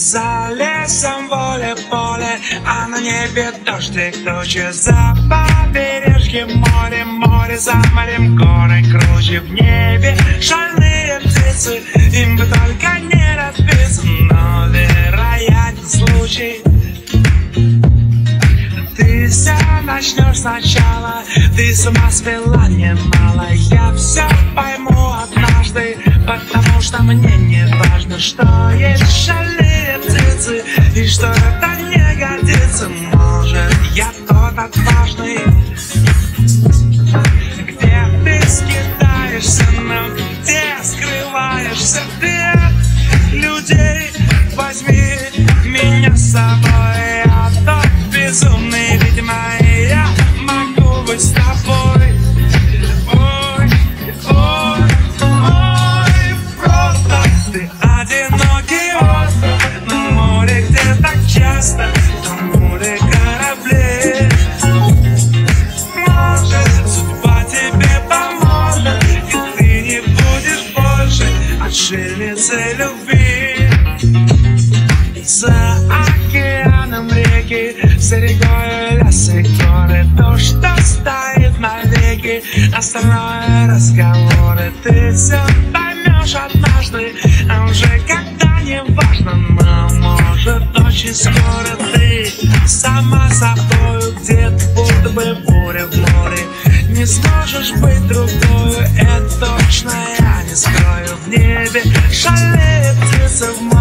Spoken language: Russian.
За лесом поле, а на небе дождик тучи. За побережьем море, за морем горы круче. В небе шальные птицы, им бы только не разбиться. Но вероятен случай, ты все начнешь сначала. Ты с ума свела немало. Я все пойму однажды, потому что мне не важно, что есть шальные птицы и что это не годится. Может, я тот отважный, где ты скитаешься, но где скрываешься ты от людей. Возьми меня с собой, я тот безумный, видимо, я могу быть с тобой. Ой, ой, ой, просто ты одинокий остров на море, где так часто тонули корабли. Может, судьба тебе поможет, и ты не будешь больше отшельницей любви. За океаном реки, за рекой леса и горы, то, что стоит навеки, остальное разговоры. Ты все поймешь однажды, а уже когда не важно. Но может очень скоро ты сама собою где-то, будто бы буря в море. Не сможешь быть другою, это точно я не скрою. В небе шальные птицы, в море